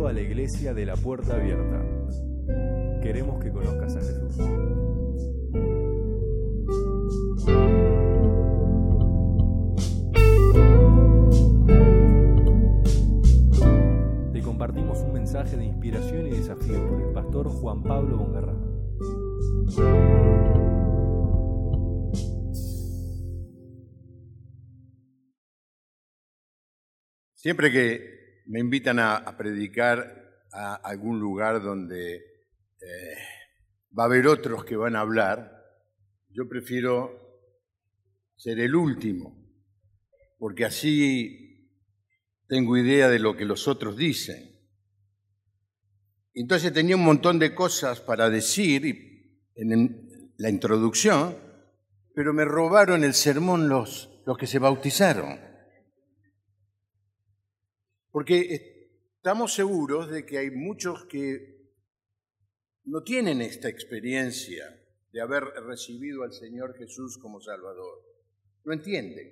Bienvenido a la Iglesia de la Puerta Abierta. Queremos que conozcas a Jesús. Te compartimos un mensaje de inspiración y desafío por el pastor Juan Pablo Bongarra. Siempre que me invitan a predicar a algún lugar donde va a haber otros que van a hablar, yo prefiero ser el último, porque así tengo idea de lo que los otros dicen. Entonces tenía un montón de cosas para decir en la introducción, pero me robaron el sermón los que se bautizaron. Porque estamos seguros de que hay muchos que no tienen esta experiencia de haber recibido al Señor Jesús como Salvador. No entienden.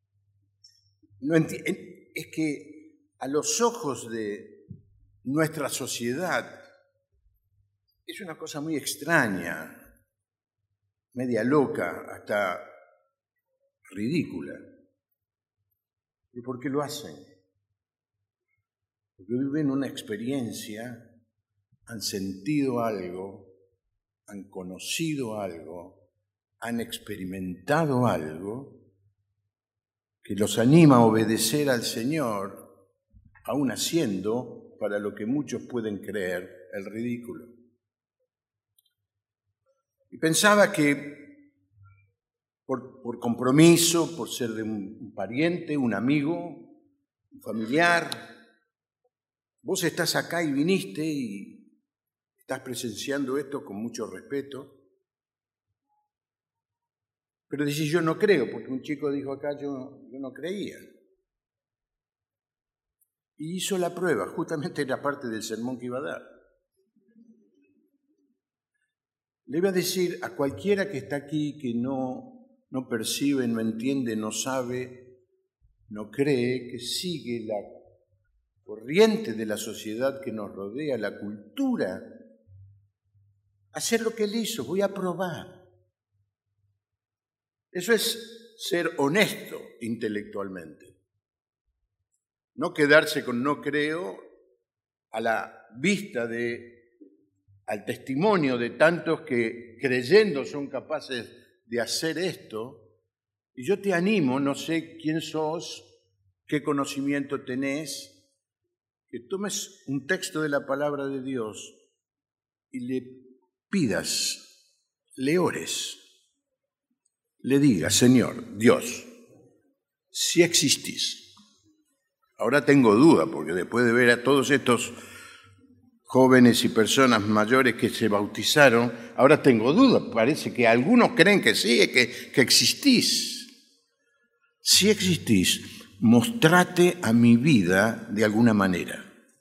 Es que a los ojos de nuestra sociedad es una cosa muy extraña, media loca, hasta ridícula. ¿Y por qué lo hacen? Porque viven una experiencia, han sentido algo, han conocido algo, han experimentado algo que los anima a obedecer al Señor, aún haciendo, para lo que muchos pueden creer, el ridículo. Y pensaba que por compromiso, por ser de un pariente, un amigo, un familiar, vos estás acá y viniste y estás presenciando esto con mucho respeto. Pero decís, yo no creo, porque un chico dijo acá, yo no creía. Y hizo la prueba, justamente era parte del sermón que iba a dar. Le iba a decir a cualquiera que está aquí que no percibe, no entiende, no sabe, no cree, que sigue la corriente de la sociedad que nos rodea, la cultura, hacer lo que él hizo, voy a probar. Eso es ser honesto intelectualmente. No quedarse con no creo a la vista al testimonio de tantos que creyendo son capaces de hacer esto. Y yo te animo, no sé quién sos, qué conocimiento tenés, que tomes un texto de la palabra de Dios y le pidas, le ores, le digas, Señor, Dios, si existís. Ahora tengo duda, porque después de ver a todos estos jóvenes y personas mayores que se bautizaron, ahora tengo duda. Parece que algunos creen que sí, que existís. Si existís, mostrate a mi vida de alguna manera.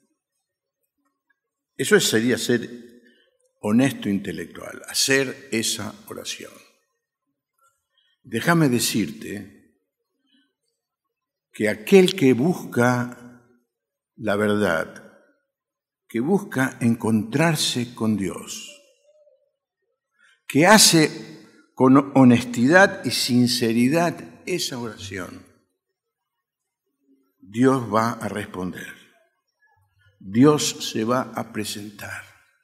Eso sería ser honesto intelectual, hacer esa oración. Déjame decirte que aquel que busca la verdad, que busca encontrarse con Dios, que hace con honestidad y sinceridad esa oración, Dios va a responder. Dios se va a presentar.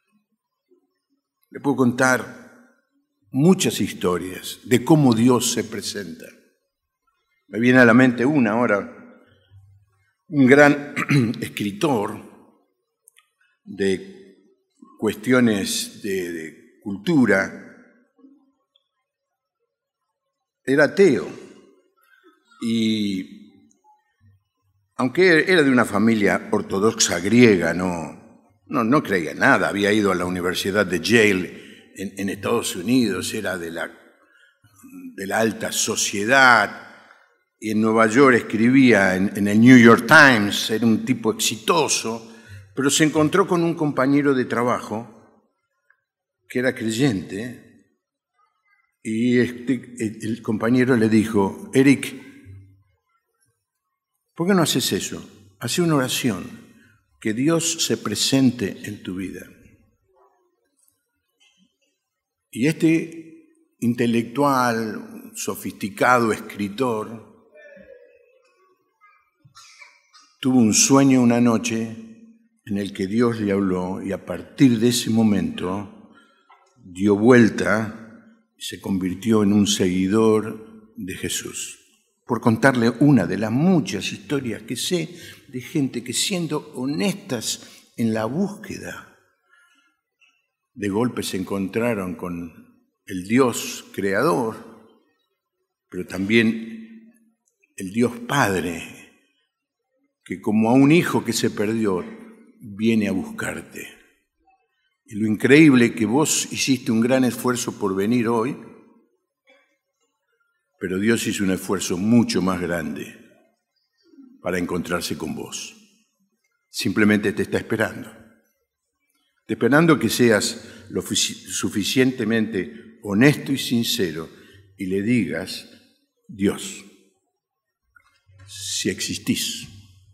Le puedo contar muchas historias de cómo Dios se presenta. Me viene a la mente una ahora, un gran escritor de cuestiones de cultura, era ateo y aunque era de una familia ortodoxa griega, no creía en nada, había ido a la Universidad de Yale en Estados Unidos, era de la alta sociedad, y en Nueva York escribía en el New York Times, era un tipo exitoso, pero se encontró con un compañero de trabajo que era creyente, y el compañero le dijo, Eric, ¿por qué no haces eso? Haz una oración que Dios se presente en tu vida. Y este intelectual, sofisticado escritor, tuvo un sueño una noche en el que Dios le habló y a partir de ese momento dio vuelta y se convirtió en un seguidor de Jesús. Por contarle una de las muchas historias que sé de gente que siendo honestas en la búsqueda, de golpe se encontraron con el Dios creador, pero también el Dios Padre, que como a un hijo que se perdió, viene a buscarte. Y lo increíble es que vos hiciste un gran esfuerzo por venir hoy, pero Dios hizo un esfuerzo mucho más grande para encontrarse con vos. Simplemente te está esperando. Te esperando que seas lo suficientemente honesto y sincero y le digas, Dios, si existís,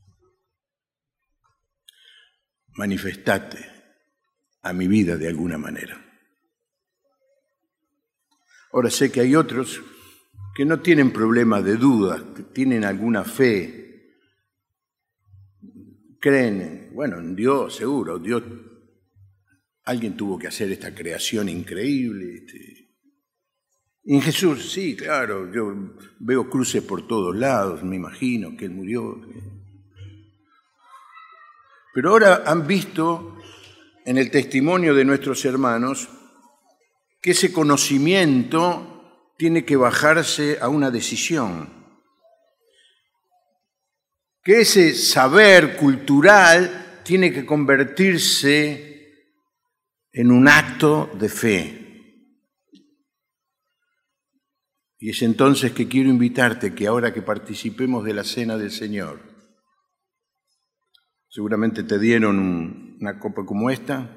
manifestate a mi vida de alguna manera. Ahora sé que hay otros que no tienen problemas de dudas, que tienen alguna fe, creen, bueno, en Dios seguro, Dios, alguien tuvo que hacer esta creación increíble. Y en Jesús, sí, claro, yo veo cruces por todos lados, me imagino que Él murió. Pero ahora han visto en el testimonio de nuestros hermanos que ese conocimiento tiene que bajarse a una decisión, que ese saber cultural tiene que convertirse en un acto de fe. Y es entonces que quiero invitarte que ahora que participemos de la Cena del Señor, seguramente te dieron una copa como esta,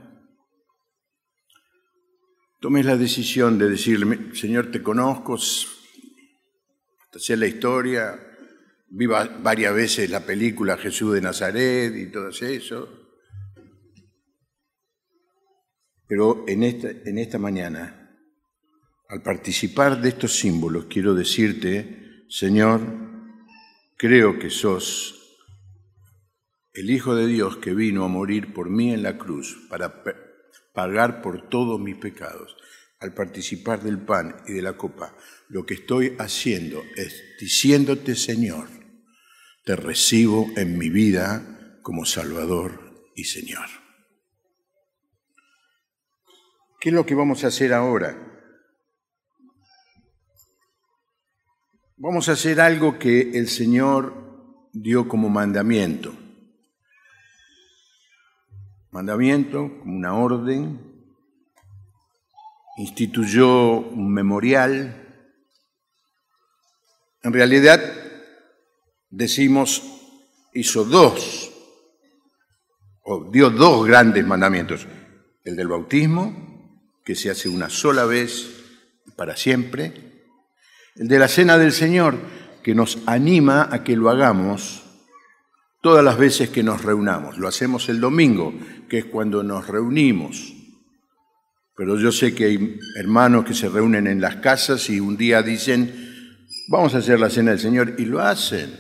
tomes la decisión de decirle, Señor, te conozco, te sé la historia, vi varias veces la película Jesús de Nazaret y todo eso, pero en esta mañana, al participar de estos símbolos, quiero decirte, Señor, creo que sos el Hijo de Dios que vino a morir por mí en la cruz para pagar por todos mis pecados. Al participar del pan y de la copa, lo que estoy haciendo es diciéndote, Señor, te recibo en mi vida como Salvador y Señor. ¿Qué es lo que vamos a hacer ahora? Vamos a hacer algo que el Señor dio como mandamiento. Mandamiento, como una orden, instituyó un memorial. En realidad, decimos, hizo dio dos grandes mandamientos. El del bautismo, que se hace una sola vez para siempre. El de la Cena del Señor, que nos anima a que lo hagamos todas las veces que nos reunamos. Lo hacemos el domingo, que es cuando nos reunimos. Pero yo sé que hay hermanos que se reúnen en las casas y un día dicen, vamos a hacer la Cena del Señor, y lo hacen.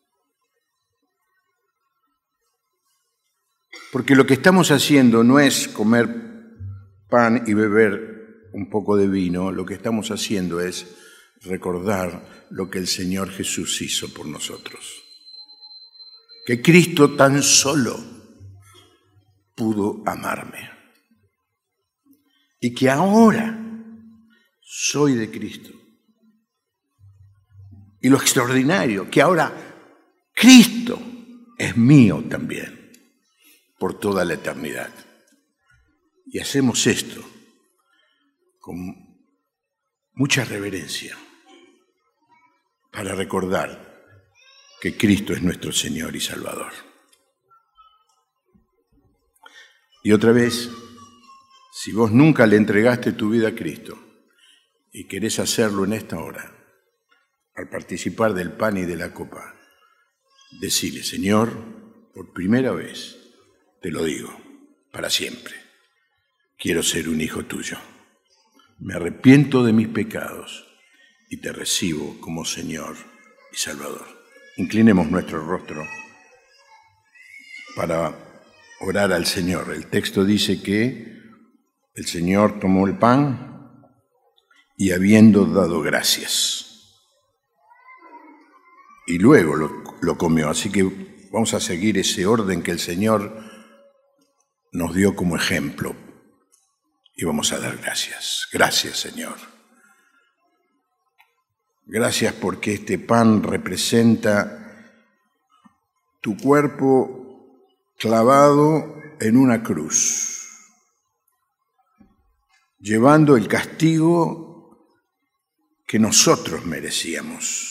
Porque lo que estamos haciendo no es comer pan y beber un poco de vino, lo que estamos haciendo es recordar lo que el Señor Jesús hizo por nosotros. Que Cristo tan solo pudo amarme. Y que ahora soy de Cristo. Y lo extraordinario, que ahora Cristo es mío también, por toda la eternidad. Y hacemos esto con mucha reverencia para recordar que Cristo es nuestro Señor y Salvador. Y otra vez, si vos nunca le entregaste tu vida a Cristo y querés hacerlo en esta hora, al participar del pan y de la copa, decile, Señor, por primera vez, te lo digo, para siempre. Quiero ser un hijo tuyo. Me arrepiento de mis pecados y te recibo como Señor y Salvador. Inclinemos nuestro rostro para orar al Señor. El texto dice que el Señor tomó el pan y habiendo dado gracias, y luego lo comió. Así que vamos a seguir ese orden que el Señor nos dio como ejemplo y vamos a dar gracias. Gracias, Señor. Gracias porque este pan representa tu cuerpo clavado en una cruz, llevando el castigo que nosotros merecíamos.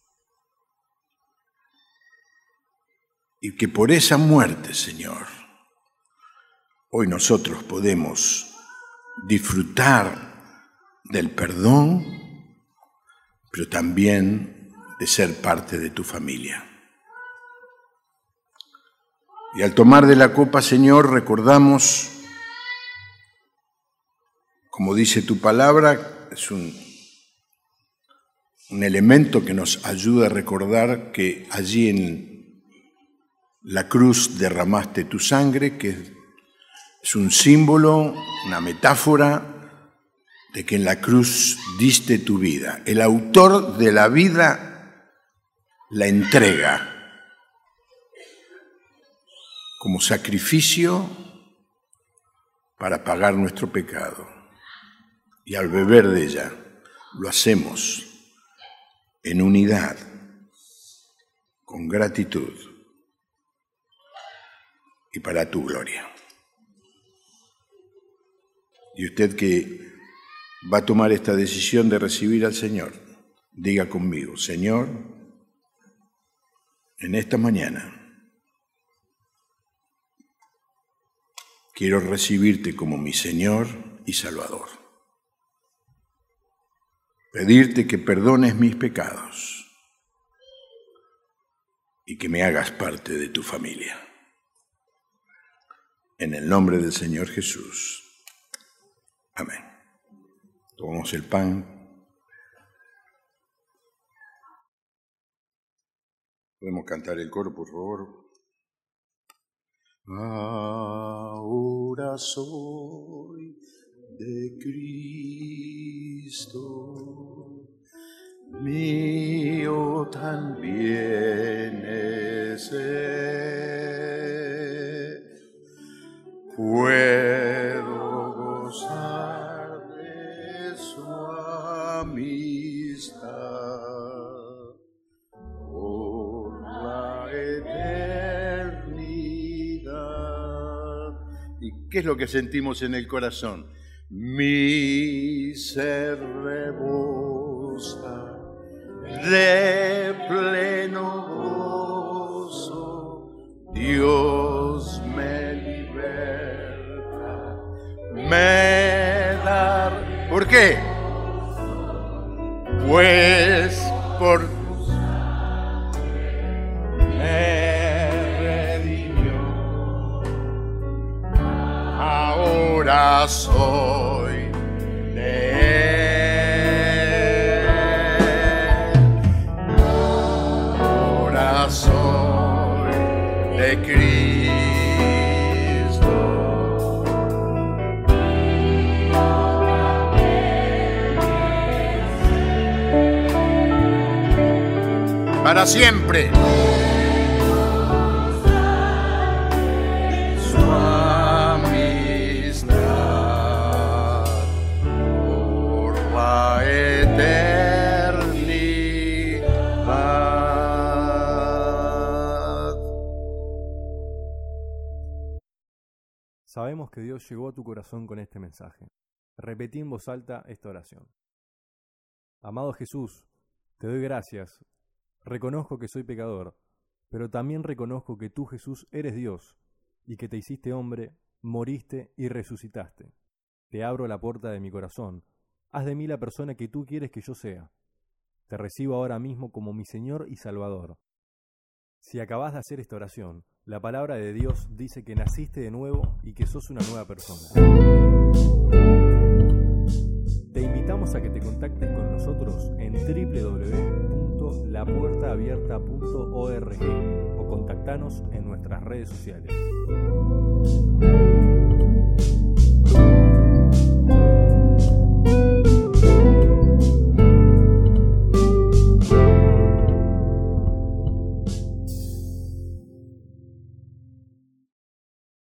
Y que por esa muerte, Señor, hoy nosotros podemos disfrutar del perdón, pero también de ser parte de tu familia. Y al tomar de la copa, Señor, recordamos, como dice tu palabra, es un elemento que nos ayuda a recordar que allí en la cruz derramaste tu sangre, que es un símbolo, una metáfora de que en la cruz diste tu vida. El autor de la vida la entrega como sacrificio para pagar nuestro pecado. Y al beber de ella lo hacemos en unidad, con gratitud y para tu gloria. Y usted que va a tomar esta decisión de recibir al Señor, diga conmigo: Señor, en esta mañana quiero recibirte como mi Señor y Salvador. Pedirte que perdones mis pecados y que me hagas parte de tu familia. En el nombre del Señor Jesús. Amén. Tomamos el pan. ¿Podemos cantar el coro, por favor? Ahora soy de Cristo, mío también es Él. Puedo gozar de su amistad por la eternidad. ¿Y qué es lo que sentimos en el corazón? Mi ser rebosa de pleno gozo, Dios me liberta, me da. ¿Por qué? Pues por tu sangre me redimió. Ahora soy de Él. Ahora soy de Cristo. Para siempre. Su amistad por la eternidad. Sabemos que Dios llegó a tu corazón con este mensaje. Repetí en voz alta esta oración. Amado Jesús, te doy gracias. Reconozco que soy pecador, pero también reconozco que tú, Jesús, eres Dios y que te hiciste hombre, moriste y resucitaste. Te abro la puerta de mi corazón. Haz de mí la persona que tú quieres que yo sea. Te recibo ahora mismo como mi Señor y Salvador. Si acabas de hacer esta oración, La palabra de Dios dice que naciste de nuevo y que sos una nueva persona. Te invitamos a que te contactes con nosotros en www.lapuertaabierta.org o contactanos en nuestras redes sociales.